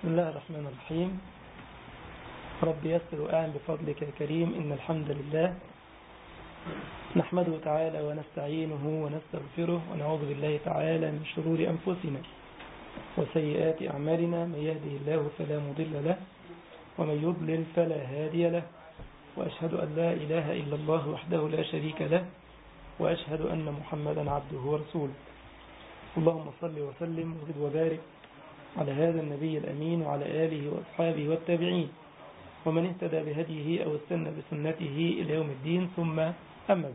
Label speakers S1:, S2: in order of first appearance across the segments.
S1: بسم الله الرحمن الرحيم. رب يسر وأعن بفضلك يا كريم. إن الحمد لله نحمده تعالى ونستعينه ونستغفره ونعوذ بالله تعالى من شرور أنفسنا وسيئات أعمالنا. من يهده الله فلا مضل له ومن يضلل فلا هادي له، وأشهد أن لا إله إلا الله وحده لا شريك له، وأشهد أن محمدا عبده ورسوله. اللهم صل وسلم وزد وبارك على هذا النبي الأمين وعلى آله وأصحابه والتابعين ومن اهتدى بهديه أو استنى بسنته إلى يوم الدين. ثم أما بعد،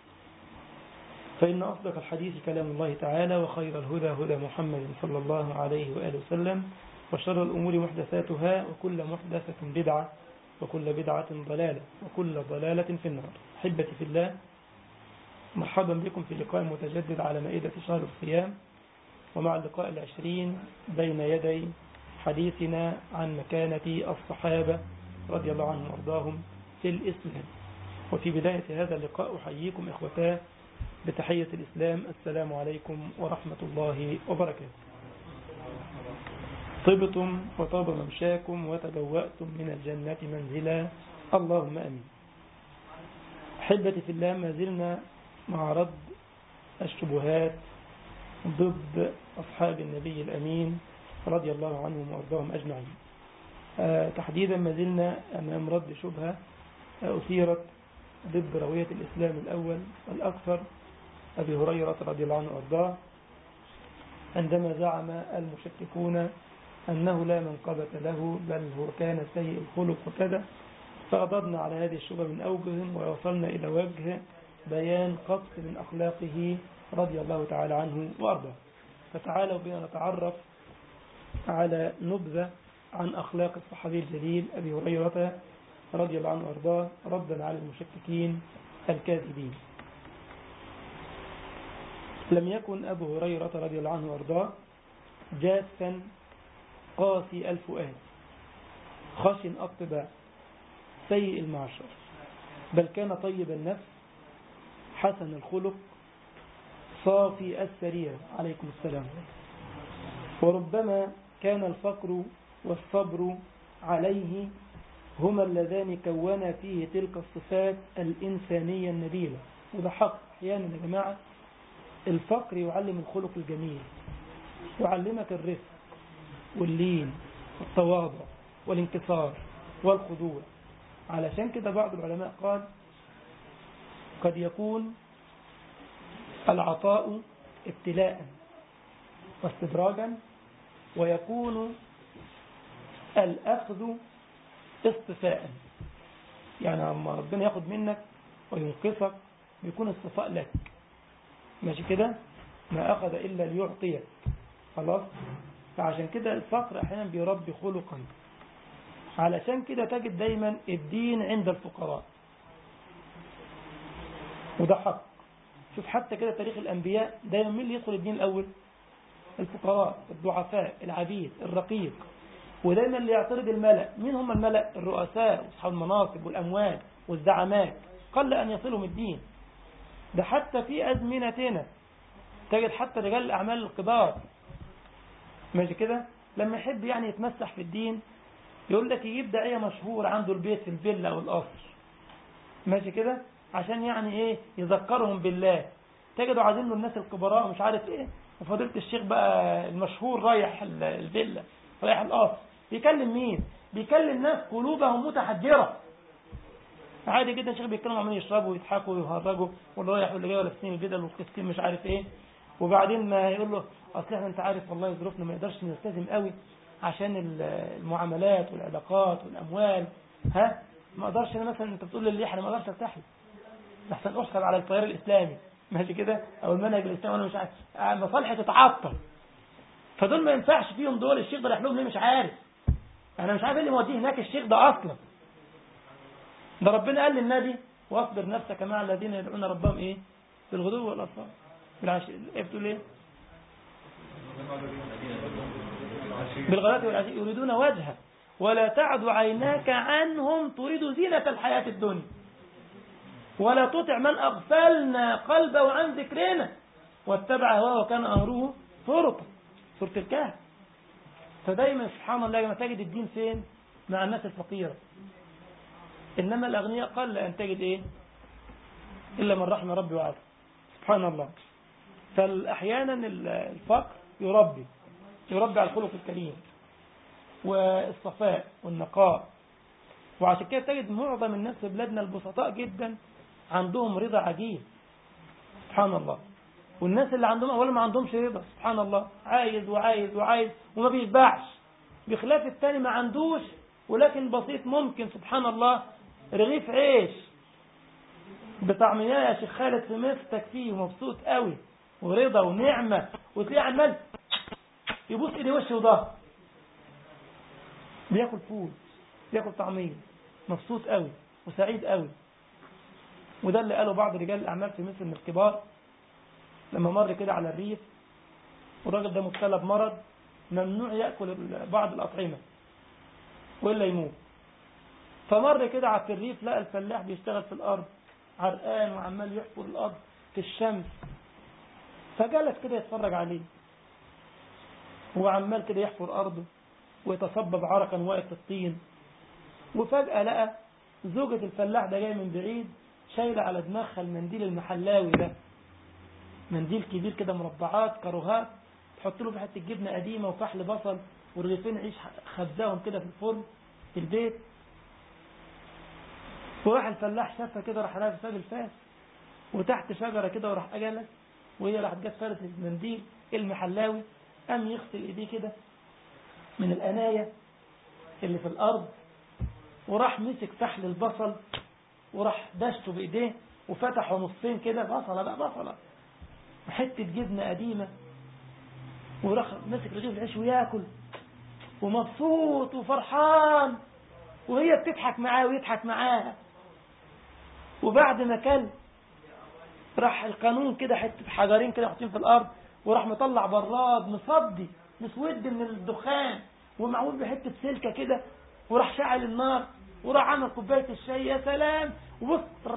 S1: فإن أصدق الحديث كلام الله تعالى، وخير الهدى هدى محمد صلى الله عليه وآله وسلم، وشر الأمور محدثاتها، وكل محدثة بدعة، وكل بدعة ضلالة، وكل ضلالة في النار. أحبتي في الله، مرحبا بكم في لقاء متجدد على مائدة شهر الصيام، ومع اللقاء 20 بين يدي حديثنا عن مكانة الصحابة رضي الله عنهم وارضاهم في الإسلام. وفي بداية هذا اللقاء أحييكم إخوتاه بتحية الإسلام: السلام عليكم ورحمة الله وبركاته. طبتم وطاب ممشاكم وتبوأتم من الجنة منزلا، اللهم أمين. أحبتي في الله، ما زلنا مع رد الشبهات ضد أصحاب النبي الأمين رضي الله عنهم وأرضاهم أجمعين. تحديدا ما زلنا أمام رد شبهة أثيرت ضد روية الإسلام الأول والأكثر أبي هريرة رضي الله عنه وأرضاه، عندما زعم المشككون أنه لا منقبة له، بل هو كان سيء الخلق وكذا. فأضرنا على هذه الشبهة من أوجه، ووصلنا إلى وجه بيان قص من أخلاقه رضي الله تعالى عنه وأرضاه. فتعالوا بنا نتعرف على نبذة عن أخلاق الصحابي الجليل أبي هريرة رضي الله عنه وأرضاه، ردا على المشككين الكاذبين. لم يكن أبو هريرة رضي الله عنه وأرضاه جافا قاسي الفؤاد خشن الطباع سيء المعشر، بل كان طيب النفس حسن الخلق صافي السريرة عليكم السلام. وربما كان الفقر والصبر عليه هما اللذان كونا فيه تلك الصفات الإنسانية النبيلة. وده حق أحيانا يا جماعة، الفقر يعلم الخلق الجميل، يعلمك الرفق واللين والتواضع والانكسار والخضوع. علشان كده بعض العلماء قال: قد يكون العطاء ابتلاء واستدراجا، ويكون الأخذ اصطفاء. يعني لما ربنا ياخد منك وينقصك بيكون اصطفاء لك، ماشي كده؟ ما أخذ إلا ليعطيك، خلاص. فعشان كده الفقر أحيانا بيربي خلقا. علشان كده تجد دايما الدين عند الفقراء، وده حق. شوف حتى كده تاريخ الأنبياء، دايما مين اللي يدخل الدين الأول؟ الفقراء، الضعفاء، العبيد، الرقيق. ودايما اللي يعترض الملأ، مين هم الملأ؟ الرؤساء واصحاب المناصب والأموال والزعمات، قل أن يصلهم الدين. ده حتى في أزمنتنا تجد حتى رجال الأعمال الكبار، ماشي كده، لما يحب يعني يتمسح في الدين يقول لك يجيب داعية مشهور عنده البيت في الفيلا أو القصر، ماشي كده، عشان يعني إيه؟ يذكرهم بالله. تجدوا عايزين له الناس الكبراء ومش عارف إيه، وفضيلة الشيخ بقى المشهور رايح الفيلا، رايح القصر، بيكلم مين؟ بيكلم ناس قلوبهم متحجرة. عادي جدا الشيخ بيتكلموا عمالين يشربوا ويضحكوا ويهرجوا، واللي رايح واللي جاي ولابسين البدل والكسكين مش عارف ايه. وبعدين ما يقول له: اصل احنا انت عارف والله ظروفنا ما نقدرش نلتزم قوي عشان المعاملات والعلاقات والاموال. ما اقدرش انا مثلا، انت بتقول لي احنا ما اقدرش ارتاح احسن احسب على التيار الاسلامي، ماشي كده، او المنهج الاسلامي، وانا مش عارف مصالحي تتعطل. فدول ما ينفعش فيهم، دول الشيخ ده رايح لهم ليه؟ مش عارف. انا مش عارف ايه اللي موديه هناك الشيخ ده اصلا. ده ربنا قال للنبي: واصبر نفسك مع الذين يدعون ربهم ايه؟ بالغدو والاصال بالعشي. ايه بتقول ايه؟ بالغداة والعشي يريدون وجهه ولا تعد عيناك عنهم تريد زينة الحياة الدنيا ولا تطع من أغفلنا قلبه عن ذكرنا واتبع هواه وكان أمره فرطا. سورة الكهف. فدايما سبحان الله لما تجد الدين فين؟ مع الناس الفقيرة. إنما الأغنياء قل أن تجد إيه إلا من رحم ربي وعافى سبحان الله. فأحيانا الفقر يربي على الخلق الكريم والصفاء والنقاء. وعشان كده تجد معظم الناس في بلادنا البسطاء جدا عندهم رضا عجيب سبحان الله. والناس اللي عندهم أولا ما عندهمش رضا سبحان الله، عايز وعايز وعايز وما بيشبعش، بخلاف التاني ما عندوش ولكن بسيط ممكن سبحان الله رغيف عيش بطعمية يا شيخ خالد في مصر تكفيه ومبسوط قوي ورضا ونعمة، وتلاقيه عمال يبص إليه وشه وضهر بياكل فول بياكل طعمية مبسوط قوي وسعيد قوي. وده اللي قاله بعض رجال الأعمال في مصر من الكبار لما مر كده على الريف والراجل ده مبتلى بمرض ممنوع يأكل بعض الأطعمة وإلا يموت. فمر كده على الريف لقى الفلاح بيشتغل في الأرض عرقان وعمال يحفر الأرض في الشمس، فجلس كده يتفرج عليه وعمال كده يحفر أرضه ويتصبب عرقا واقف في الطين. وفجأة لقى زوجة الفلاح ده جاي من بعيد شايلة على دماغها المنديل المحلاوي ده، منديل كبير كده مربعات كاروهات تحط له في حته جبنه قديمه وفحل بصل ورغيفين عيش خبزاهم كده في الفرن في البيت. وراح الفلاح شافها كده راح لابس ساب الفاس وتحت شجره كده وراح جلس وهي راحت جت فارت المنديل المحلاوي، قام يغسل ايديه كده من القنايه اللي في الارض وراح مسك فحل البصل وراح دشته بايديه وفتحه نصين كده بصله بقى بصله وحته جبنه قديمه وراح مسك رغيف العيش وياكل ومبسوط وفرحان وهي بتضحك معاه ويضحك معاها. وبعد ما كل راح القانون كده حته حجرين كده حاطين في الارض وراح مطلع براد مصدي مسود من الدخان ومعمول بحته سلكه كده وراح شعل النار وراح عمل كوبايه الشاي يا سلام وبص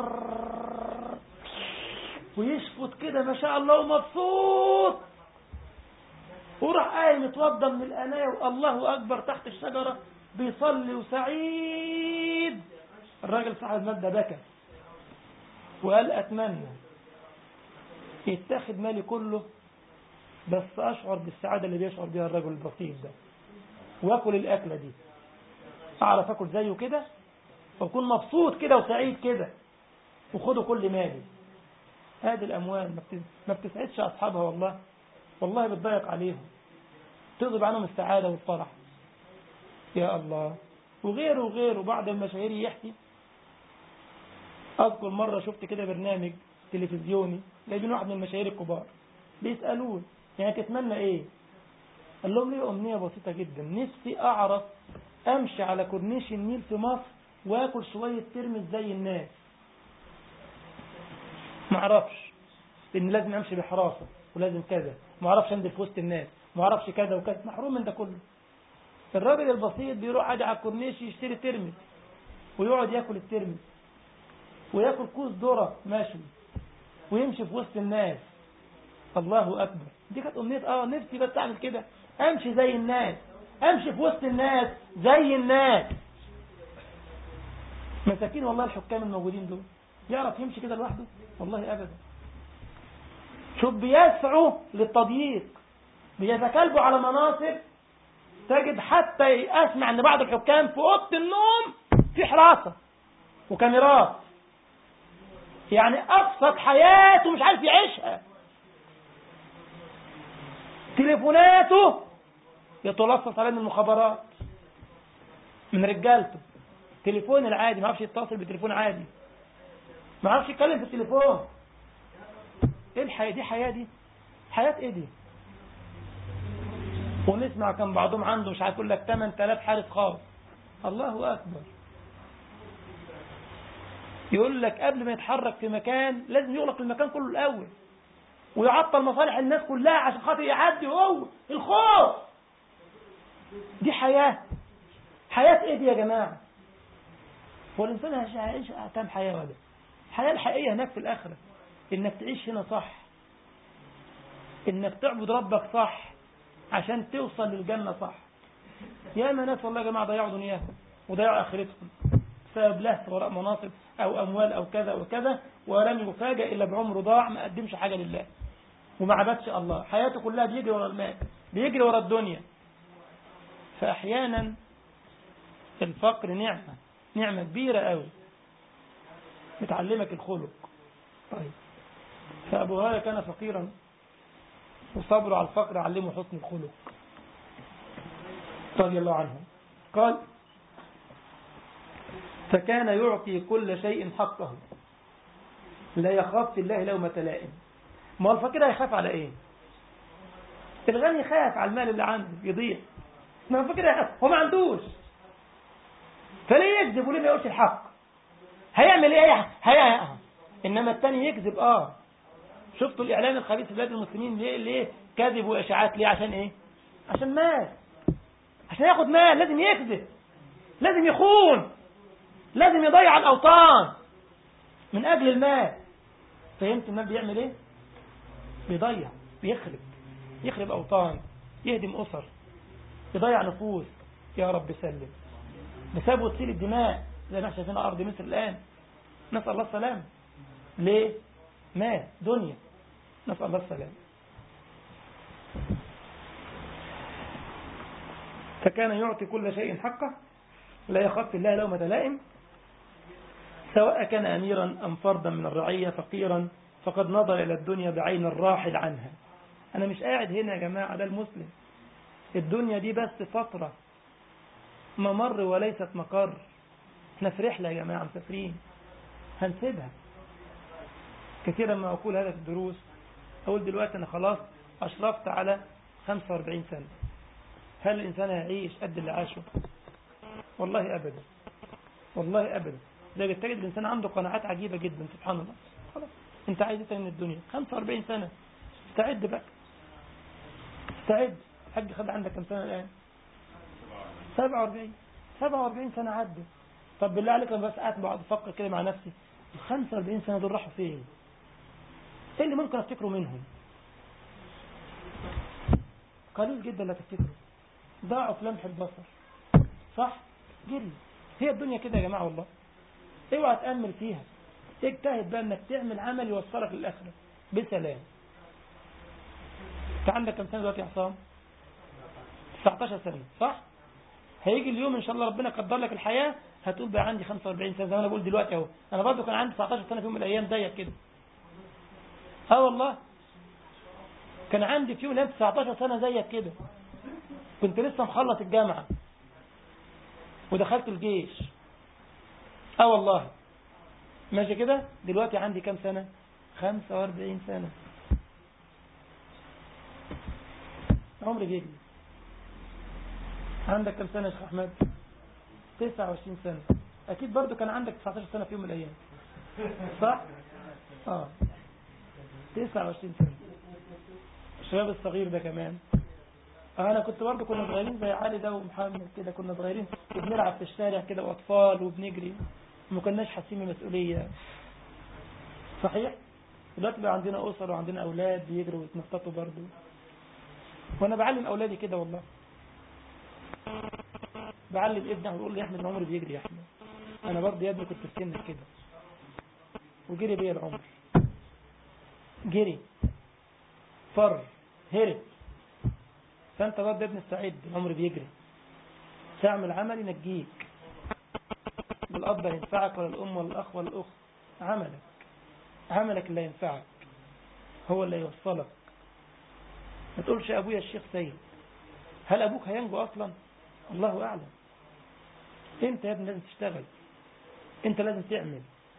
S1: ويشفط كده ما شاء الله ومبسوط وراح قايم متوضى من القنايه والله اكبر تحت الشجره بيصلي وسعيد. الراجل صاحب المبدأ بكى وقال اتمنى يتاخد مالي كله بس اشعر بالسعاده اللي بيشعر بها الرجل البسيط ده واكل الاكله دي اعرف اكل زيه كده واكون مبسوط كده وسعيد كده وخدوا كل مالي. هذه الاموال ما بتسعدش اصحابها والله بتضيق عليهم تغضب عنهم السعاده والفرح يا الله. وغيره بعض المشاهير يحكي. اذكر مره شفت كده برنامج تلفزيوني جايبين واحد من المشاهير الكبار بيسالوه يعني تتمنى ايه؟ قال لهم ليه امنيه بسيطه جدا نفسي اعرف امشي على كورنيش النيل في مصر واكل شويه ترمس زي الناس. ما اعرفش ان لازم امشي بحراسه ولازم كذا، ما اعرفش انزل في وسط الناس، ما اعرفش كذا وكذا، محروم من ده كله. الراجل البسيط بيروح قاعد على الكورنيش يشتري ترمس ويقعد ياكل الترمس وياكل كوس ذره ماشي ويمشي في وسط الناس. الله اكبر. دي كانت امنيه نفسي بس اعمل كده امشي زي الناس امشي في وسط الناس زي الناس. مساكين والله الحكام الموجودين دول يعرف يمشي كده لوحده؟ والله ابدا. شوف بيسعوا للتضييق بيتكلبوا على مناصب. تجد حتى اسمع ان بعض الحكام في اوضه النوم في حراسه وكاميرات يعني ابسط حياته مش عارف يعيشها. تليفوناته يتلصص عليه من المخابرات من رجالته. تليفون العادي ما عرفش يتصل بتليفون عادي ما عرفش يتكلم في التليفون. ايه الحياة دي؟ حياة ايه دي؟ ونسمع كان بعضهم عنده مش عارف يقول لك 8000 حارس خاص. الله اكبر. يقول لك قبل ما يتحرك في مكان لازم يغلق المكان كله الاول ويعطل مصالح الناس كلها عشان خاطر يعدي هو الخوف. دي حياة ايه دي يا جماعة؟ هو الانسان هيعيش كام حياة ولا؟ الحياة الحقيقية هناك في الاخرة انك تعيش هنا صح انك تعبد ربك صح عشان توصل للجنة صح. يا ما ناس والله يا جماعة ضيعوا دنياهم وضيعوا آخرتهم بسبب لهث وراء مناصب أو أموال أو كذا وكذا، ولم يفاجأ إلا بعمر ضاع ما قدمش حاجة لله وما عبدش الله، حياته كلها بيجري ورا المال، بيجري ورا الدنيا. فأحيانا الفقر نعمة كبيرة قوي بتعلمك الخلق. طيب، فأبو هريرة كان فقيرا وصبره على الفقر علمه حسن الخلق رضي الله عنه. قال فكان يعطي كل شيء حقه لا يخاف في الله لومة لائم. ما هو الفقير هيخاف على ايه؟ الغني خاف على المال اللي عنده يضيع، ما الفقير هيخاف، هو ما عندوش، فليه يكذب وليه ما يقولش الحق؟ هيعمل ايه؟ انما الثاني يكذب. شفتوا الاعلام الخبيث في بلاد المسلمين ليه كذب واشاعات؟ ليه؟ عشان ايه؟ عشان مال، عشان ياخد مال لازم يكذب، لازم يخون، لازم يضيع الاوطان من اجل المال. فهمت المال بيعمل ايه؟ بيضيع، يخرب اوطان، يهدم اسر، يضيع نفوس. يا رب سلم. بسبب وسيل الدماء زي ما احنا شايفين ارض مصر الان، نسال الله السلام. ليه؟ مال، دنيا، نسال الله السلام. فكان يعطي كل شيء حقه لا يخاف في الله لومة لائم، سواء كان أميرا أم فردا من الرعية فقيرا فقد نظر إلى الدنيا بعين الراحل عنها. أنا مش قاعد هنا يا جماعة، ده المسلم، الدنيا دي بس فترة، ممر وليست مقر. احنا في رحلة يا جماعة، مسافرين، هنسيبها. كثيرا ما أقول هذا في الدروس، أقول دلوقتي أنا خلاص أشرفت على 45 سنة، هل الإنسان هيعيش قد اللي عاشه؟ والله أبدا، والله أبدا. ده تجد الإنسان عنده قناعات عجيبة جدا، سبحان الله. خلاص أنت عايز إيه من الدنيا؟ 45 سنة، استعد بقى، استعد. حج خد عندك كم سنة الآن؟ 47 سنة عدوا. طب بالله عليك أنا بس قاعد بقعد أفكر كده مع نفسي، ال 45 سنة دول راحوا فين؟ إيه اللي ممكن أفتكره منهم؟ قليل جدا لا تفتكره، ضاعوا في لمح البصر. صح؟ جري. هي الدنيا كده يا جماعة والله. اوعى تأمل فيها، اجتهد بقى انك تعمل عمل يوصلك للآخرة بسلام. انت عندك كم سنة دلوقتي يا حسام؟ 19 سنة، صح؟ هيجي اليوم ان شاء الله ربنا قدر لك الحياة هتقول بقى عندي 45 سنة زي ما انا بقول دلوقتي اهو. انا برضه كان عندي 19 سنة في يوم من الايام زيك كده. والله كان عندي في يوم من الايام 19 سنة زيك كده، كنت لسه مخلص الجامعة ودخلت الجيش. والله ماشي كده. دلوقتي عندي كم سنة؟ 45 سنة. عمري بيجري. عندك كم سنة يا شيخ أحمد؟ 29 سنة. أكيد برضو كان عندك 19 سنة في يوم من الأيام، صح؟ 29 سنة. الشباب الصغير ده كمان. أنا كنت برضو، كنا صغيرين زي علي ده ومحمد كده، كنا صغيرين وبنلعب في الشارع كده وأطفال وبنجري، ما كناش حاسين بمسؤولية. صحيح؟ دلوقتي بقى عندنا أسر وعندنا أولاد بيجروا ويتنططوا برضو، وأنا بعلم أولادي كده والله. بعلم ابني ويقول لي يا أحمد العمر بيجري يا أحمد. أنا برضو يا ابني كنت في سنك كده وجري بيا العمر، جري، فر، هرب. فأنت برضو يا ابني استعد، العمر بيجري. تعمل عمل ينجيك، الأب لا ينفعك ولا الأم ولا الأخ ولا الأخت. عملك اللي ينفعك هو اللي يوصلك. ما تقولش أبويا الشيخ سيد، هل أبوك هينجو أصلا؟ الله أعلم. أنت يا ابني لازم تشتغل، أنت لازم تعمل.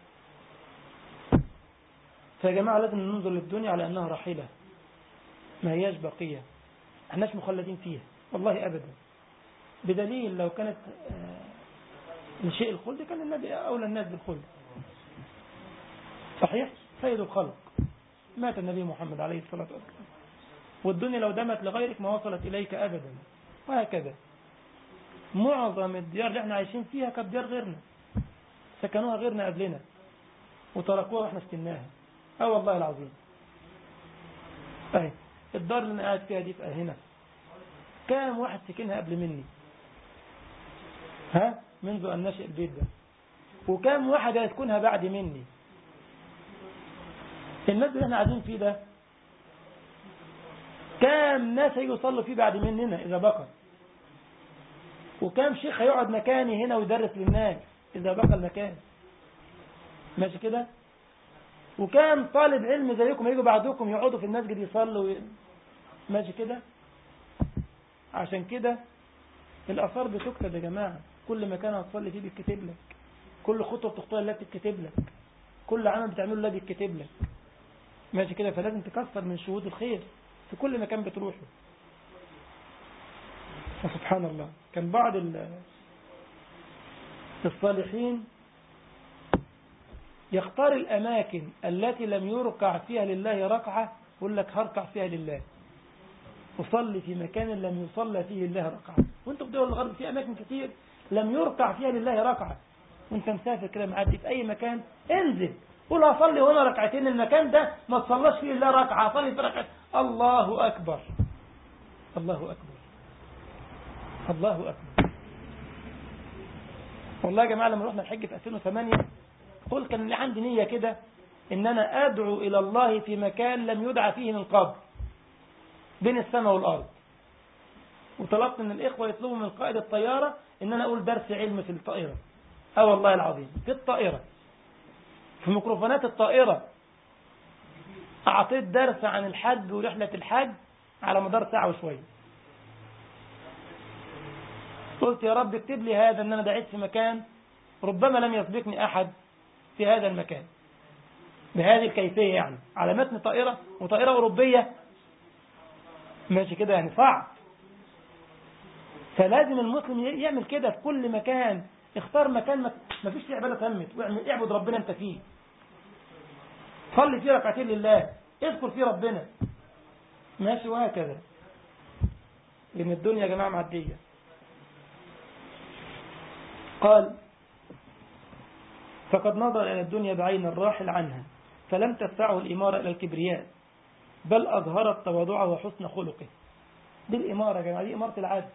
S1: فيا جماعة لازم ننظر للدنيا على أنها راحلة، ما هياش بقية، احناش مخلدين فيها والله أبدا. بدليل لو كانت لشيء الخلد كان النبي أولى الناس بالخلد. صحيح؟ سيد الخلق مات النبي محمد عليه الصلاة والسلام، والدنيا لو دمت لغيرك ما وصلت إليك أبدا. وهكذا معظم الديار اللي احنا عايشين فيها كانت ديار غيرنا، سكنوها غيرنا قبلنا وتركوها واحنا سكناها. والله العظيم. الدار اللي انا قاعد فيها دي في هنا كام واحد سكنها قبل مني منذ أن نشأ البيت ده. وكم واحد هيسكنها بعد مني. المسجد اللي احنا قاعدين فيه ده كم ناس هيجوا يصلوا فيه بعد مننا إذا بقى، وكم شيخ هيقعد مكاني هنا ويدرس للناس إذا بقى المكان، ماشي كده. وكم طالب علم زيكم هيجوا بعدكم يقعدوا في المسجد يصلوا ماشي كده. عشان كده الآثار بتكتب يا جماعة، كل مكان هتصلي فيه بيتكتب لك، كل خطوة بتخطوها الله بتتكتب لك، كل عمل بتعمله الله بيتكتب لك، ماشي كده. فلازم تكثر من شهود الخير في كل مكان بتروحه. فسبحان الله، كان بعض الصالحين يختار الأماكن التي لم يركع فيها لله ركعة، يقول لك هركع فيها لله، وصلي في مكان لم يصلى فيه لله ركعة. وانت في دول الغرب في أماكن كتير لم يركع فيها لله ركعة، وانت مسافر كده معدي في أي مكان انزل قول هصلي هنا ركعتين، المكان ده ما تصلاش فيه لله ركعة، صلي في ركعة. الله أكبر الله أكبر الله أكبر. والله يا جماعة لما رحنا الحج في 2008 قلت كان عندي نية كده ان انا ادعو الى الله في مكان لم يدعى فيه من قبل بين السماء والارض، وطلبت من الاخوة يطلبوا من قائد الطيارة ان انا اقول درس علم في الطائرة. والله العظيم في الطائرة في ميكروفونات الطائرة اعطيت درس عن الحج ورحلة الحج على مدار ساعة وشوية. قلت يا رب اكتب لي هذا ان انا دعيت في مكان ربما لم يسبقني احد في هذا المكان بهذه الكيفية، يعني على متن طائرة وطائرة أوروبية، ماشي كده، يعني صعب. فلازم المسلم يعمل كده في كل مكان، اختار مكان ما فيش فيه عبادة تمت، اعبد ربنا انت فيه، صلي فيه ركعتين لله، اذكر فيه ربنا، ماشي، وهكذا. لأن الدنيا يا جماعة معدية. قال فقد نظر إلى الدنيا بعين الراحل عنها فلم تدفعه الإمارة إلى الكبرياء، بل أظهرت تواضعه وحسن خلقه. دي الإمارة يا جماعة، دي إمارة العدل.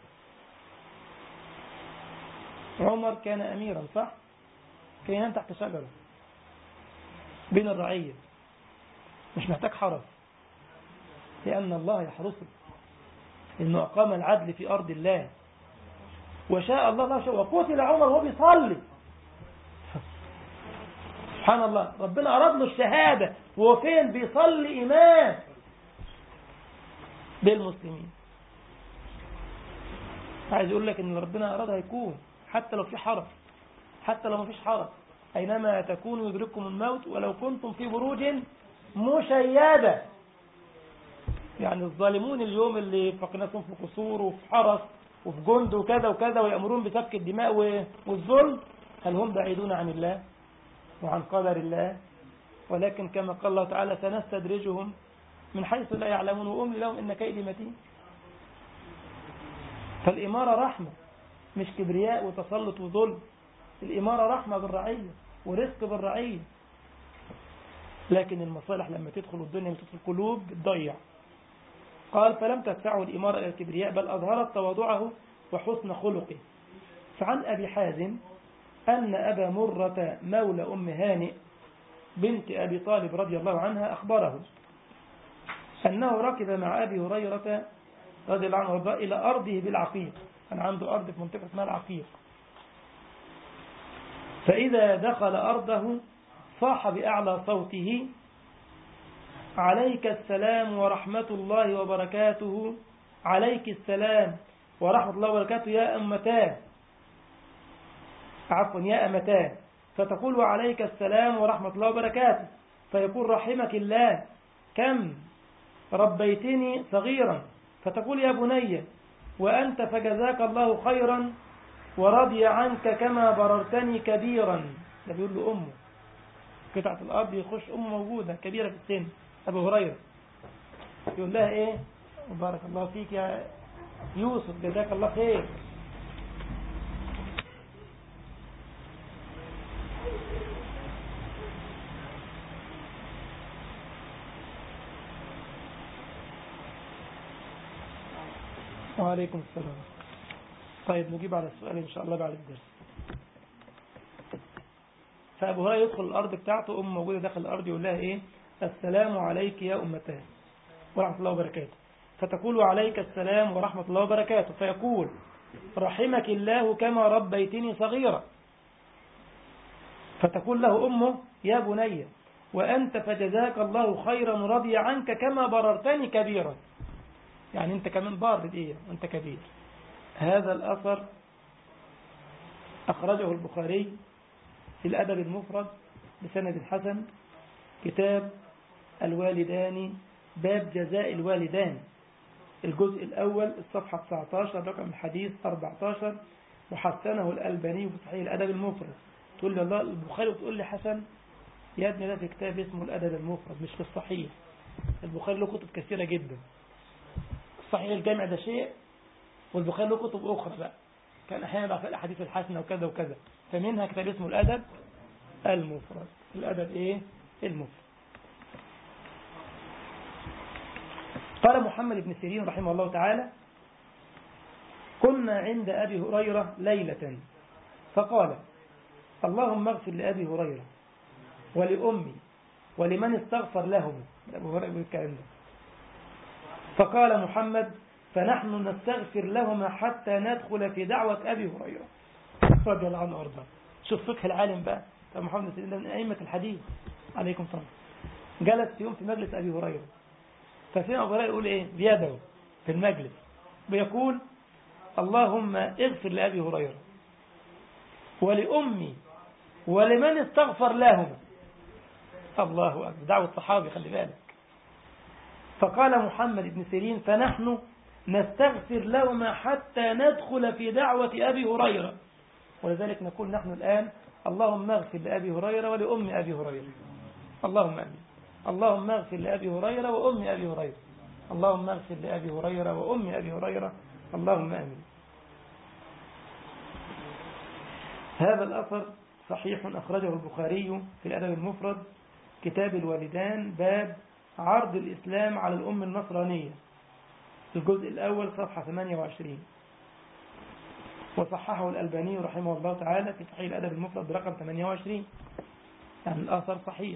S1: عمر كان أميرا صح، كان ينام تحت شجرة بين الرعية، مش محتاج حرس، لأن الله يحرسه، إنه أقام العدل في أرض الله، وشاء الله لا شاء، وقتل عمر وهو بيصلي. سبحان الله، ربنا أراد له الشهادة وهو فين؟ بيصلي إمام بالمسلمين. عايز يقول لك إن ربنا أراد هيكون، حتى لو في حرس، حتى لو ما فيش حرس، أينما تكونوا يدرككم الموت ولو كنتم في بروج مشيدة. يعني الظالمون اليوم اللي فقناهم في قصور وفي حرس وفي جند وكذا وكذا ويأمرون بسفك الدماء والظلم، هل هم بعيدون عن الله وعن قدر الله؟ ولكن كما قال الله تعالى سنستدرجهم من حيث لا يعلمون وأملي لهم إن كيدي متين. فالإمارة رحمة مش كبرياء وتسلط وظلم، الإمارة رحمة بالرعية ورزق بالرعية. لكن المصالح لما تدخل الدنيا وتدخل القلوب بتضيع. قال فلم تدفعه الإمارة إلى الكبرياء بل أظهرت تواضعه وحسن خلقه. فعن أبي حازم أن أبا مرة مولى أم هانئ بنت أبي طالب رضي الله عنها أخبره أنه ركب مع أبي هريرة رضي الله عنه إلى أرضه بالعقيق، كان عنده أرض في منطقة اسمها العقيق، فإذا دخل أرضه صاح بأعلى صوته عليك السلام ورحمة الله وبركاته، عليك السلام ورحمة الله وبركاته يا أمتاه، عفوا يا أمتاه، فتقول عليك السلام ورحمة الله وبركاته، فيقول رحمك الله كم ربيتني صغيرا، فتقول يا بني وأنت فجزاك الله خيرا ورضي عنك كما بررتني كبيرا. ده بيقول له أمه، قطعة الأرض يخش أمه موجودة كبيرة في السن أبو هريرة، يقول لها إيه؟ بارك الله فيك يا يوسف جزاك الله خير. وعليكم السلام. طيب نجيب على السؤال إن شاء الله بعد الدرس. فأبو هريرة يدخل الأرض بتاعته، أم موجودة داخل الأرض، يقول لها إيه؟ السلام عليك يا أمتاه ورحمة الله وبركاته. فتقول عليك السلام ورحمة الله وبركاته. فيقول رحمك الله كما ربيتني صغيرا. فتقول له أمه يا بني وأنت فجزاك الله خيرا رضي عنك كما بررتني كبيرا. يعني أنت كمان بار بإيه وأنت كبير. هذا الأثر أخرجه البخاري في الأدب المفرد بسند حسن، كتاب الوالدان، باب جزاء الوالدان، الجزء الأول الصفحة 19 رقم الحديث 14. وحسنه الألباني في صحيح الأدب المفرد. تقول لي الله البخاري وتقول لي حسن؟ يا ابني ده في كتاب اسمه الأدب المفرد مش في الصحيح. البخاري له كتب كثيرة جدا. الصحيح الجامع ده شيء، والبخاري له كتب أخرى بقى، كان أحيانا بقى في الأحاديث الحسنة وكذا وكذا. فمنها كتاب اسمه الأدب المفرد. الأدب إيه؟ المفرد. قال محمد بن سيرين رحمه الله تعالى كنا عند أبي هريرة ليلة فقال اللهم اغفر لأبي هريرة ولأمي ولمن استغفر لهم. أبو هريرة بالكلام ده. فقال محمد فنحن نستغفر لهما حتى ندخل في دعوة أبي هريرة رضي الله عنه وارضاه. شوف فقه العالم بقى. محمد بن سيرين من أئمة الحديث عليكم السلام. جلس في يوم في مجلس أبي هريرة، فسمع أبو هريرة يقول إيه بيده في المجلس بيقول اللهم اغفر لأبي هريرة ولأمي ولمن استغفر لهم. الله أكبر، دعوة الصحابي خلي بالك. فقال محمد بن سيرين فنحن نستغفر لهما حتى ندخل في دعوة أبي هريرة. ولذلك نقول نحن الآن اللهم اغفر لأبي هريرة ولأم أبي هريرة. اللهم أمين. اللهم اغفر لأبي هريرة وأم أبي هريرة. اللهم اغفر لأبي هريرة وأم أبي هريرة. اللهم أمين. هذا الأثر صحيح أخرجه البخاري في الأدب المفرد كتاب الوالدان، باب عرض الإسلام على الأم النصرانية، الجزء الأول صفحة 28. وصححه الألباني رحمه الله تعالى في صحيح الأدب المفرد برقم 28. يعني الأثر صحيح.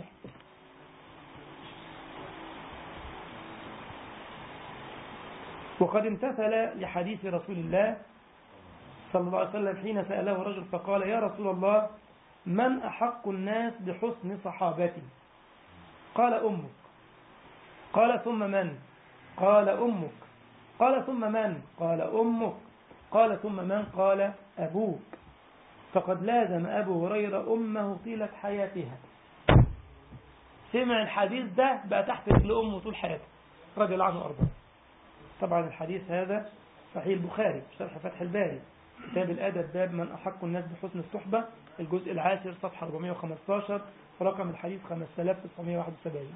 S1: وقد امتثل لحديث رسول الله صلى الله عليه وسلم حين سأله رجل فقال يا رسول الله من أحق الناس بحسن صحابتي؟ قال أمك. قال ثم من؟ قال أمك. قال ثم من؟ قال أمك. قال ثم من؟ قال أبوك. فقد لازم أبو هريرة أمه طيلة حياتها. سمع الحديث ده بقى تحت رجل أمه طول حياته رضي الله عنه وأرضاه. طبعا الحديث هذا صحيح البخاري شرح فتح الباري كتاب الأدب، باب من أحق الناس بحسن الصحبة، الجزء العاشر صفحة 415 ورقم الحديث 5971.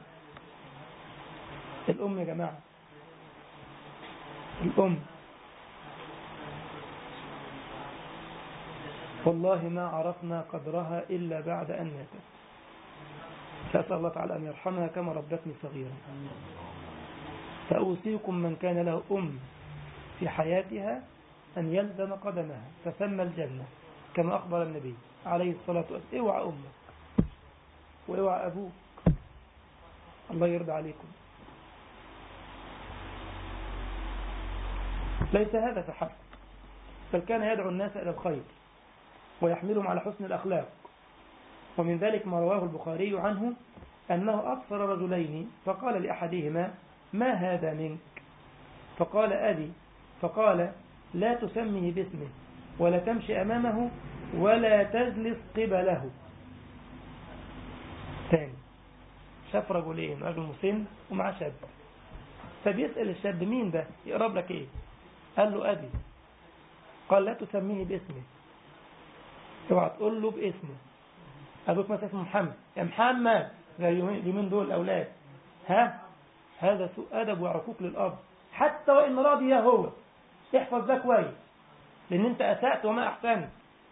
S1: الأم يا جماعة، الأم والله ما عرفنا قدرها إلا بعد أن ماتت. فأسأل الله تعالى أن يرحمها كما ربتني صغيرا. فأوصيكم من كان له أم في حياتها أن يلزم قدمها فثم الجنة كما أخبر النبي عليه الصلاة والسلام. اوعى أمك واوعى أبوك، الله يرضى عليكم. ليس هذا فحسب، بل كان يدعو الناس إلى الخير ويحملهم على حسن الأخلاق. ومن ذلك ما رواه البخاري عنه أنه أبصر رجلين فقال لأحدهما ما هذا منك؟ فقال أبي. فقال لا تسميه باسمه ولا تمشي أمامه ولا تجلس قبله. ثاني، شاف رجلين، رجل مسن ومع شاب، فبيسأل الشاب مين ده يقرب لك ايه؟ قال له أبي. قال لا تسميه باسمه، اوعى تقول له باسمه. أبوك مثلا اسمه محمد، يا محمد زي اليومين دول الأولاد، هذا سوء أدب وعقوق للأب حتى وإن راضي هو. احفظ ده كويس لأن أنت أسأت وما أحسنت.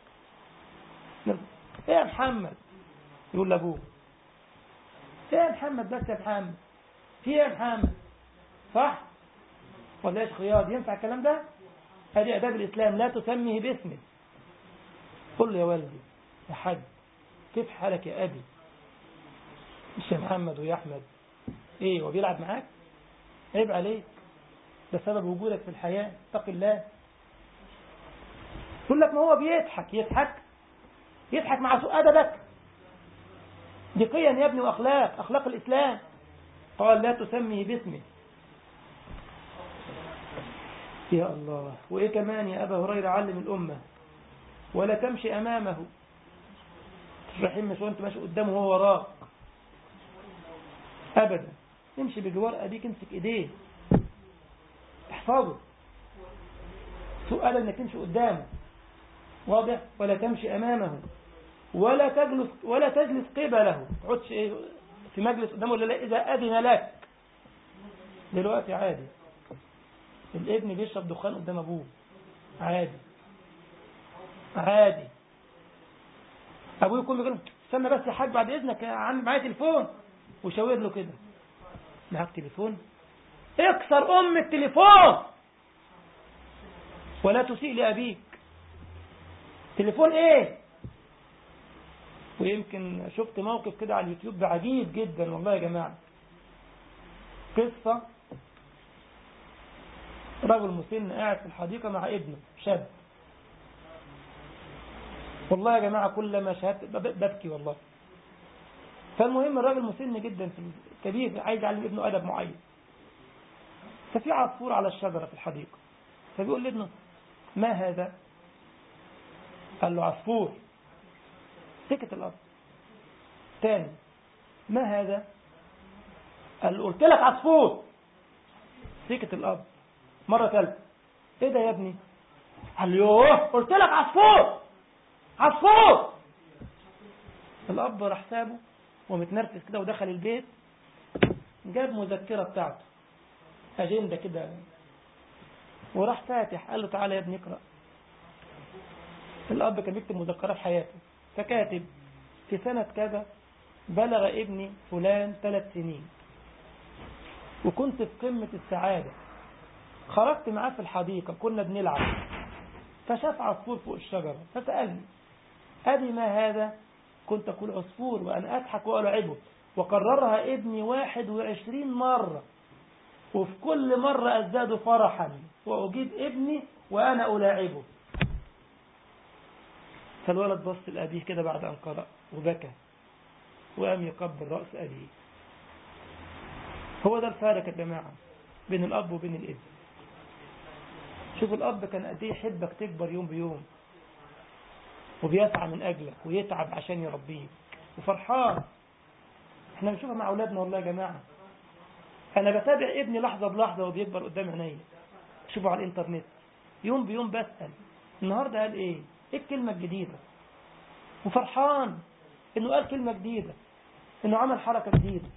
S1: إيه يا محمد؟ يقول لأبوه إيه يا محمد بس يا محمد، في إيه يا محمد؟ صح؟ ولا إيش خياض ينفع الكلام ده؟ هذه أداب الإسلام، لا تسميه باسمه. قل له يا والدي يا حاج كيف حالك يا أبي، مش يا محمد ويا أحمد. إيه وبيلعب معاك؟ عيب عليك، ده سبب وجودك في الحياة، اتق الله. يقول لك ما هو بيضحك، يضحك مع سوء أدبك. دي قيم يا ابني وأخلاق، أخلاق الإسلام. قال لا تسميه باسمه. يا الله. وإيه كمان يا أبا هريرة علم الأمة، ولا تمشي أمامه. الرحيم مش وانت ماشي قدامه وهو وراك أبدا، امشي بجوار أبيك، امسك إيديه احفظه. سؤال انك تمشي قدامه، واضح. ولا تمشي أمامه ولا تجلس قبله. تقعدش إيه في مجلس قدامه ولا لا إذا أذن لك. دلوقتي عادي الابن بيشرب دخان قدام أبوه، عادي. أبوه يكون بيقول استنى بس يا حاج بعد إذنك يا عم معايا تليفون، وشاور له كده معاك تليفون، اكسر التليفون ولا تسيء لأبيك. تليفون ايه؟ ويمكن شفت موقف كده على اليوتيوب عجيب جدا والله يا جماعة. قصة رجل مسن قاعد في الحديقة مع ابنه شاب. والله يا جماعة كلما شاهدت ببكي والله. فالمهم الراجل مسن جدا في كبير، عايز يعلم ابنه أدب معين. ففي عصفور على الشجرة في الحديقة، فبيقول لابنه ما هذا؟ قال له عصفور. سكت الأب. تاني ما هذا؟ قال له قلت لك عصفور. سكت الأب. مرة ثالثة ايه ده يا ابني؟ قال له يوه قلت لك عصفور. الأب راح سابه ومتنرفز كده ودخل البيت، جاب مذكرة بتاعته أجندة كده وراح فاتح، قال له تعالى يا ابني اقرأ. الأب كان بيكتب مذكرات حياته، فكاتب في سنة كذا بلغ ابني فلان 3 سنين وكنت في قمة السعادة، خرجت معاه في الحديقة كنا بنلعب فشاف عصفور فوق الشجرة فسألني أبي ما هذا؟ كنت أقول عصفور وأنا أضحك وألعبه، وكررها ابني 21 مرة، وفي كل مرة أزداد فرحا وأجيب ابني وأنا ألاعبه. فالولد بص لأبيه كده بعد أن قرأ وبكى وقام يقبل رأس أبيه. هو ده الفارق يا جماعة بين الأب وبين الابن. شوف الأب كان قد ايه يحبك تكبر يوم بيوم وبيسعى من أجلك ويتعب عشان يربيك وفرحان. احنا بنشوفها مع أولادنا والله يا جماعة. أنا بتابع ابني لحظة بلحظة وبيكبر قدام عيني، شوفوا على الإنترنت يوم بيوم بسأل النهاردة قال ايه الكلمة الجديدة، وفرحان انه قال كلمة جديدة، انه عمل حركة جديدة.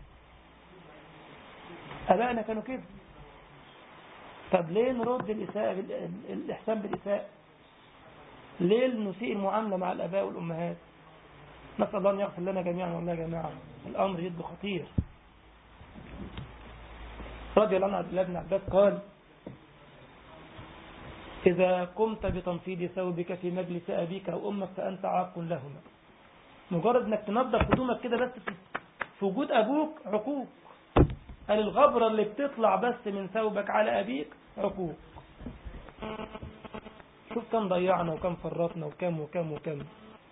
S1: أبائنا كانوا كده. طب ليه نرد الإحسان بالإساءة؟ ليه نسيء المعاملة مع الآباء والأمهات؟ نسأل الله أن يغفر لنا جميعا. والله يا جماعة الأمر جد خطير. رضي الله عن ابن عباس قال إذا قمت بتنفيذ ثوبك في مجلس أبيك أو أمك فأنت عاق لهما. مجرد أنك تنظف هدومك كده بس في وجود أبوك عقوق. قال الغبرة اللي بتطلع بس من ثوبك على أبيك عقوق. شوف كم ضيعنا وكم فرطنا وكم.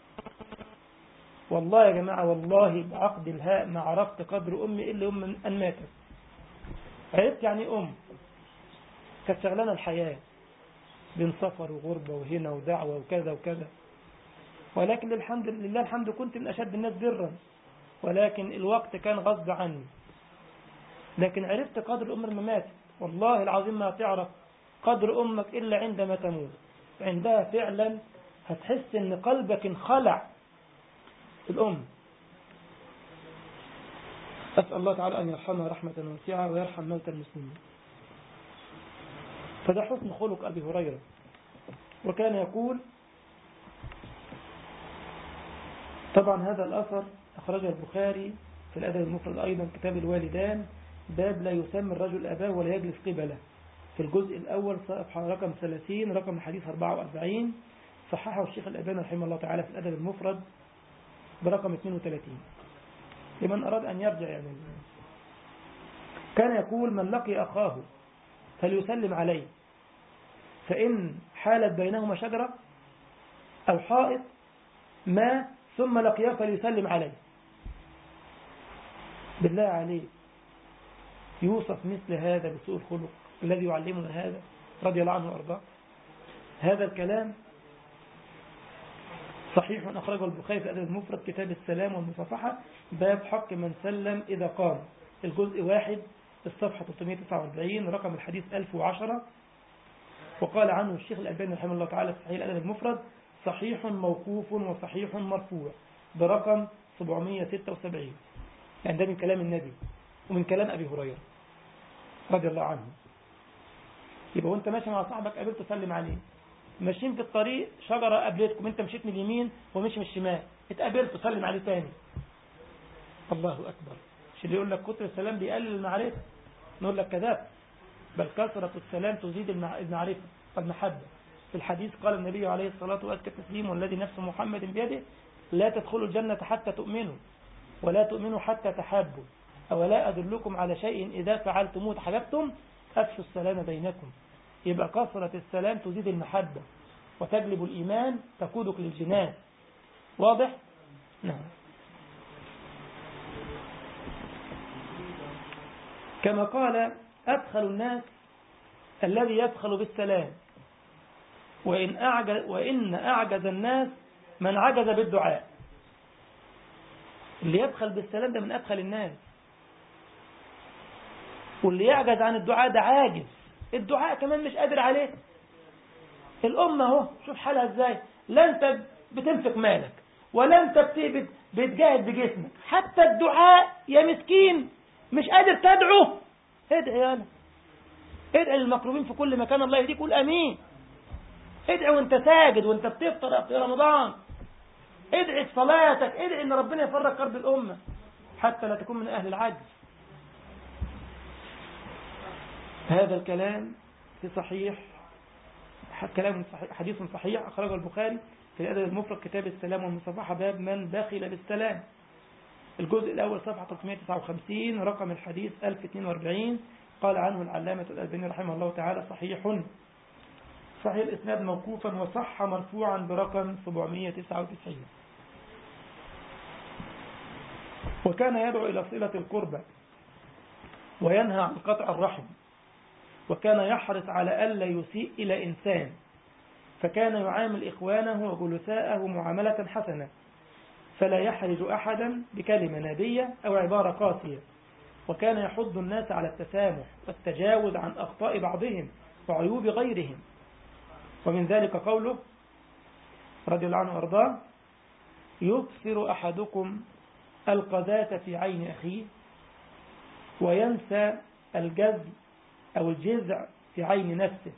S1: والله يا جماعة والله بعقد الهاء ما عرفت قدر أمي إلا أم أن ماتت. عرفت يعني كانت شغلانة الحياة بين سفر وغربة وهنا ودعوة وكذا وكذا، ولكن لله الحمد كنت من أشد الناس برا، ولكن الوقت كان غصب عني. لكن عرفت قدر أم لما ماتت. والله العظيم ما تعرف قدر أمك إلا عندما تموت. عندها فعلا هتحس ان قلبك انخلع. الأم أسأل الله تعالى أن يرحمها رحمة واسعة ويرحم موتى المسلمين. فده حسن خلق أبي هريرة. وكان يقول طبعا هذا الأثر أخرجه البخاري في الأدب المفرد أيضا كتاب الوالدان باب لا يسمي الرجل أباه ولا يجلس قبله. في الجزء الأول صفحة رقم 30 رقم الحديث 44. صححه الشيخ الألباني رحمه الله تعالى في الأدب المفرد برقم 32 لمن أراد أن يرجع يعني. كان يقول: من لقي أخاه فليسلم عليه، فإن حالت بينهما شجرة أو حائط ما ثم لقياه فليسلم عليه. بالله عليه يوصف مثل هذا بسوء الخلق الذي يعلمنا هذا رضي الله عنه وأرضاه؟ هذا الكلام صحيح أخرجه البخاري في الأدب المفرد كتاب السلام والمصافحة باب حق من سلم إذا قام، الجزء 1 الصفحة 349 رقم الحديث 1010. وقال عنه الشيخ الألباني رحمه الله تعالى في صحيح الأدب المفرد: صحيح موقوف وصحيح مرفوع برقم 776. يعني ده من كلام النبي ومن كلام أبي هريرة رضي الله عنه. يبقى وانت ماشي مع صاحبك قابلته سلم عليه، ماشيين في الطريق شجرة قابلتكم، انت مشيت من اليمين ومشي من الشمال، اتقابلته سلم عليه تاني. الله أكبر. مش اللي يقول لك كتر السلام بيقلل المعرفة، نقول لك كذاب، بل كثرة السلام تزيد المعرفة والمحبة. في الحديث قال النبي عليه الصلاة والتسليم: والذي نفس محمد بيده لا تدخلوا الجنة حتى تؤمنوا ولا تؤمنوا حتى تحابوا، أولا أدلكم على شيء إذا فعلتموه تحببتم أفشوا السلام بينكم. يبقى كثرة السلام تزيد المحبة وتجلب الإيمان تقودك للجنان. واضح؟ نعم. كما قال: أدخل الناس الذي يدخل بالسلام، وإن أعجز الناس من عجز بالدعاء. اللي يدخل بالسلام ده من أدخل الناس، واللي يعجز عن الدعاء ده عاجز، الدعاء كمان مش قادر عليه. الأمة اهو شوف حالها ازاي، لا انت بتنفق مالك ولا انت بتجاهد بجسمك، حتى الدعاء يا مسكين مش قادر تدعو. ادعي أنا، ادعي للمكروبين في كل مكان الله يهديك، قول أمين. ادعي وانت ساجد وانت بتفطر في رمضان، ادعي في صلاتك، ادعي ان ربنا يفرج كرب الأمة حتى لا تكون من أهل العجز. هذا الكلام في صحيح، كلام صحيح، حديث صحيح أخرجه البخاري في الأدب المفرد كتاب السلام والمصافحة باب من بخل بالسلام، الجزء الأول صفحة 359 رقم الحديث 1042. قال عنه العلامة الألباني رحمه الله تعالى: صحيح الإسناد موقوفا وصح مرفوعا برقم 799. وكان يدعو إلى صلة القربى وينهى عن قطع الرحم، وكان يحرص على ألا يسيء إلى إنسان، فكان يعامل إخوانه وجلساءه معاملة حسنة، فلا يحرج أحدا بكلمة نابية أو عبارة قاسية، وكان يحض الناس على التسامح والتجاوز عن أخطاء بعضهم وعيوب غيرهم. ومن ذلك قوله رضي الله عنه وارضاه: يبصر أحدكم القذاة في عين أخيه وينسى الجذع أو الجذع في عين نفسه.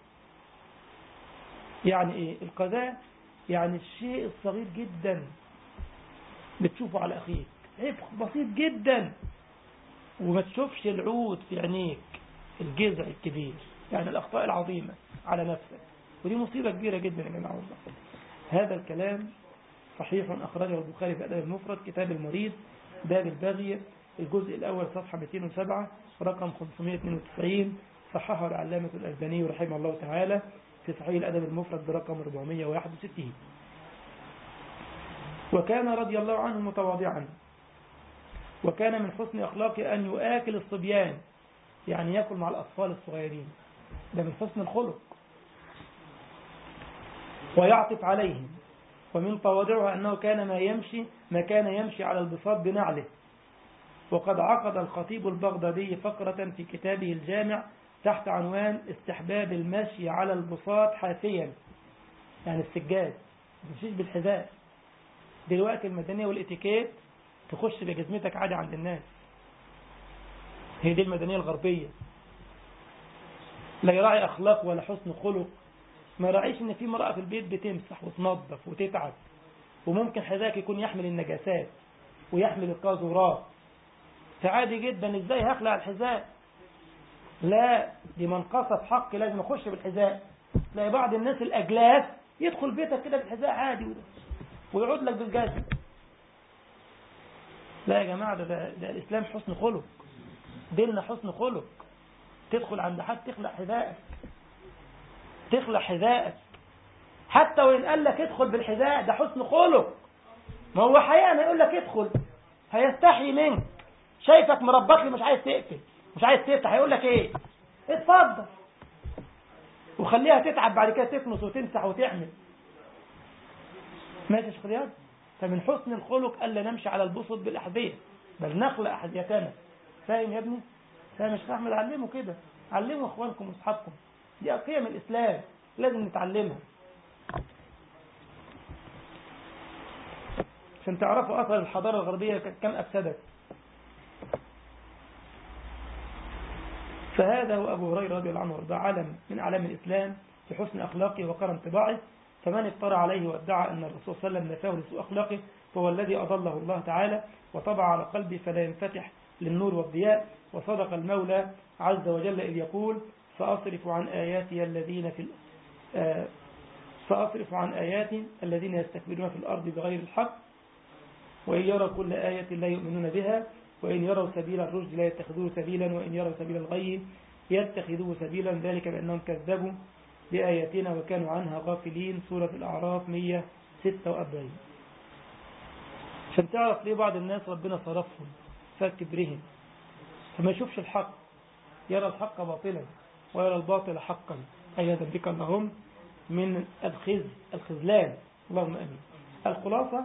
S1: يعني إيه القذاة؟ يعني الشيء الصغير جدا بتشوفه على أخيك، عيب بسيط جدا، وما تشوفش العود في عينيك، الجذع الكبير، يعني الأخطاء العظيمة على نفسك، ودي مصيبة كبيرة جدا يا جماعة والله. هذا الكلام صحيح أخرجه البخاري في الأدب المفرد كتاب المريض باب البغي، الجزء الأول صفحة 207 رقم 592. صححه العلامة الألباني رحمه الله تعالى في صحيح الأدب المفرد برقم 461. وكان رضي الله عنه متواضعا، وكان من حسن أخلاقه أن يؤكل الصبيان، يعني يأكل مع الأطفال الصغيرين، ده من حسن الخلق، ويعطف عليهم. ومن تواضعه أنه ما كان يمشي على البساط بنعله. وقد عقد الخطيب البغدادي فقرة في كتابه الجامع تحت عنوان استحباب المشي على البساط حافيا، يعني السجاد، مشيش بالحذاء. دلوقتي المدنية والاتيكيت تخش بجزمتك عادي عند الناس، هي دي المدنية الغربية، لا يراعي أخلاق ولا حسن خلق. ما يراعيش ان في امرأة في البيت بتمسح وتنظف وتتعب، وممكن حذاك يكون يحمل النجاسات ويحمل القاذورات، فعادي جدا ازاي هخلع الحذاء. لا، دي منقصة في حق، لازم أخش بالحذاء. تلاقي بعض الناس الأجلاس يدخل بيتك كده بالحذاء عادي ويعود لك بالجزم. لا يا جماعة، ده الإسلام حسن خلق، ديننا حسن خلق. تدخل عند حد تخلع حذائك حتى وإن قال لك ادخل بالحذاء، ده حسن خلق. ما هو حقيقة يقول لك ادخل، هيستحي منك، شايفك مربط لي مش عايز تقفل مش عايز تفتح، هيقول لك ايه؟ اتفضل، وخليها تتعب بعد كده تكنس وتمسح وتعمل. ماشي يا شيخ رياض؟ فمن حسن الخلق ألا نمشي على البسط بالأحذية، بل نخلق أحذيتنا. فاهم يا ابني؟ فاهم يا شيخ أحمد؟ علموا كده، علموا إخوانكم وأصحابكم، دي قيم الإسلام لازم نتعلمها عشان تعرفوا أثر الحضارة الغربية كم أفسدت. فهذا هو أبو هريرة رضي الله عنه وارضاه، علم من أعلام الإسلام في حسن أخلاقه وكرم طباعه. فمن افترى عليه وادعى أن الرسول صلى الله عليه وسلم نفاه لسوء أخلاقه فهو الذي أضله الله تعالى وطبع على قلبه فلا ينفتح للنور والضياء. وصدق المولى عز وجل إذ يقول: فأصرف عن آياتي الذين يستكبرون في الأرض بغير الحق وإن يروا كل آية لا يؤمنون بها وإن يروا سبيل الرشد لا يتخذوه سبيلا وإن يروا سبيل الغي يتخذوه سبيلا، ذلك بأنهم كذبوا بآياتنا وكانوا عنها غافلين. سورة الأعراف 146. عشان تعرف ليه بعض الناس ربنا صرفهم فكبرهم، فما يشوفش الحق، يرى الحق باطلا ويرى الباطل حقا. أيضا بك اللهم من الخذلان، اللهم أمين. الخلاصة: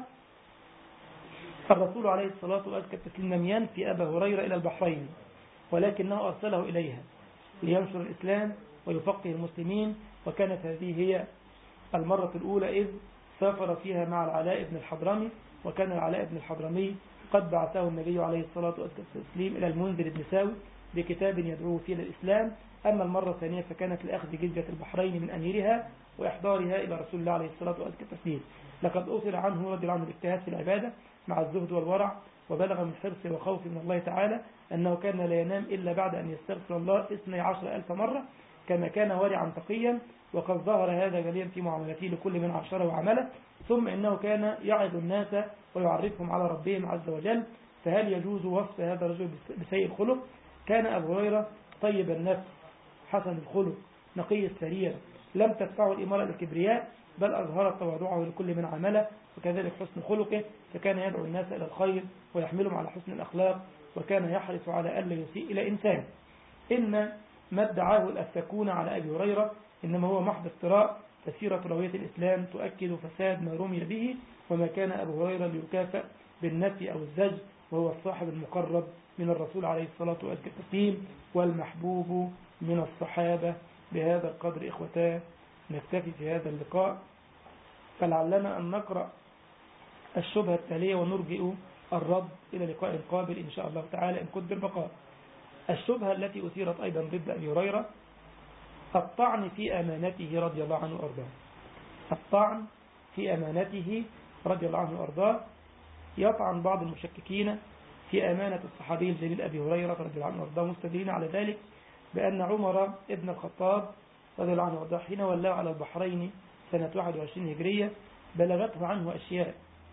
S1: الرسول عليه الصلاة والسلام لم ينفي أبا هريرة إلى البحرين، ولكنه أرسله إليها لينشر الإسلام ويفقه المسلمين. وكانت هذه هي المرة الأولى إذ سافر فيها مع العلاء بن الحضرمي، وكان العلاء بن الحضرمي قد بعثه النبي عليه الصلاة والسلام إلى المنذر بن ساوي بكتاب يدعوه فيه للإسلام. أما المرة الثانية فكانت لأخذ جزية البحرين من أميرها وإحضارها إلى رسول الله عليه الصلاة والسلام. لقد أثر عنه رضي الله عنه الاجتهاد في العبادة مع الزهد والورع، وبلغ من حرصه وخوفه من الله تعالى أنه كان لا ينام إلا بعد أن يستغفر الله 12,000 مرة، كما كان ورعا تقيا. وقد ظهر هذا جليا في معاملته لكل من عاشره وعمله. ثم إنه كان يعظ الناس ويعرفهم على ربهم عز وجل. فهل يجوز وصف هذا الرجل بسيء الخلق؟ كان أبو هريرة طيب النفس حسن الخلق نقي السرير، لم تدفعه الإمارة الكبرياء، بل أظهرت تواضعه لكل من عمله، وكذلك حسن خلقه، فكان يدعو الناس إلى الخير ويحملهم على حسن الأخلاق، وكان يحرص على ألا يسيء إلى إنسان. إن ما ادعاه الأفكون على أبي هريرة إنما هو محض افتراء، فسيرة روية الإسلام تؤكد فساد ما رمي به، وما كان أبو هريرة ليكافئ بالنفي أو الزج، وهو الصاحب المقرب من الرسول عليه الصلاة والسلام والمحبوب من الصحابة. بهذا القدر إخوتاه نكتفي في هذا اللقاء، فلعلنا أن نقرأ الشبهة التالية ونرجئ الرد إلى لقاء قابل إن شاء الله تعالى إن قدر بقاء. الشبهة التي أثيرت أيضا ضد أبي هريرة الطعن في أمانته رضي الله عنه وأرضاه. الطعن في أمانته رضي الله عنه وأرضاه. يطعن بعض المشككين في أمانة الصحابي الجليل أبي هريرة رضي الله عنه وأرضاه، مستدلين على ذلك بأن عمر ابن الخطاب رضي الله عنه وأرضاه حين ولاه على البحرين سنة 21 هجرية بلغته عنه أشياء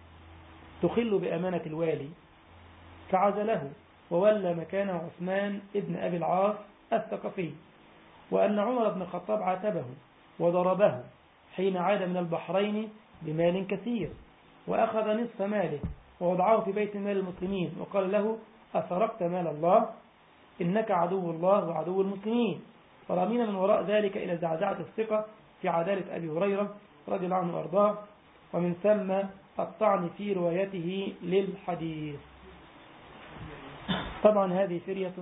S1: تخل بأمانة الوالي فعزله وولى مكانه عثمان ابن أبي العاص الثقفي، وأن عمر بن الخطاب عاتبه وضربه حين عاد من البحرين بمال كثير، وأخذ نصف ماله ووضعه في بيت مال المسلمين وقال له: أسرقت مال الله؟ إنك عدو الله وعدو المسلمين. فرمينا من وراء ذلك إلى زعزعة الثقة في عدالة أبي هريرة رضي الله عنه وأرضاه، ومن ثم الطعن في روايته للحديث. طبعا هذه فرية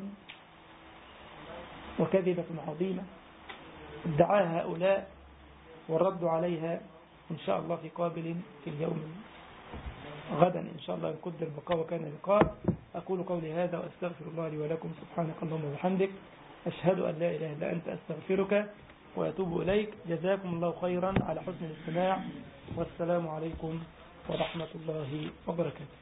S1: وكذبة عظيمة ادعاها هؤلاء، والرد عليها إن شاء الله في قابل في اليوم غدا إن شاء الله إن قدر البقاء وكان لقاء. أقول قولي هذا وأستغفر الله لي ولكم، سبحانك اللهم وبحمدك، أشهد أن لا إله إلا أنت، أستغفرك وأتوب إليك. جزاكم الله خيرا على حسن الاستماع، والسلام عليكم ورحمة الله وبركاته.